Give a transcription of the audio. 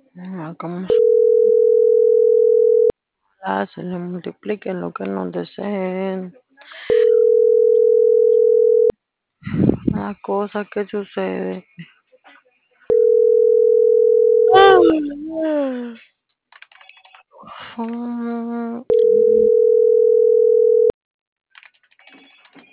Como se le multipliquen lo que no deseen. Las cosas que suceden. Mm,